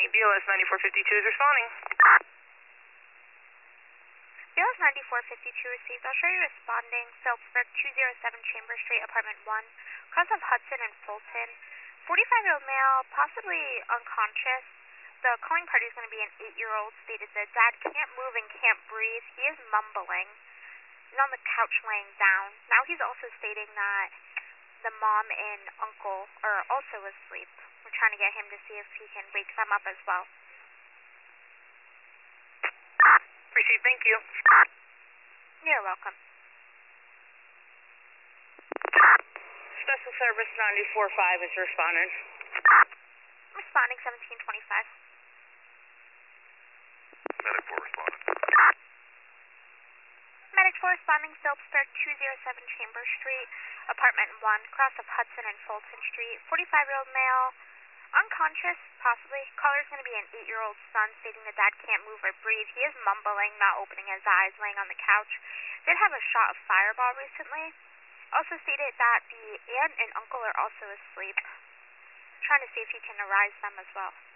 BLS 9452 is responding. BLS 9452 received. I'll show you responding. Phillipsburg 207 Chambers Street, apartment 1, cross of Hudson and Fulton. 45-year-old male, possibly unconscious. The calling party is going to be an 8-year-old, stated the dad can't move and can't breathe. He is mumbling. He's on the couch laying down. Now he's also stating that the mom and uncle are also asleep. We're trying to get him to see if he can wake them up as well. Received, thank you. You're welcome. Special Service 945 is responding. Responding 1725. Medic 4 responding. Medic 4 responding, Phillipsburg 207 Chambers Street, apartment 1, cross of Hudson and Fulton Street. 45-year-old male, unconscious, possibly. Caller's going to be an 8-year-old son, stating the dad can't move or breathe. He is mumbling, not opening his eyes, laying on the couch. Did have a shot of Fireball recently. Also stated that the aunt and uncle are also asleep. Trying to see if he can arise them as well.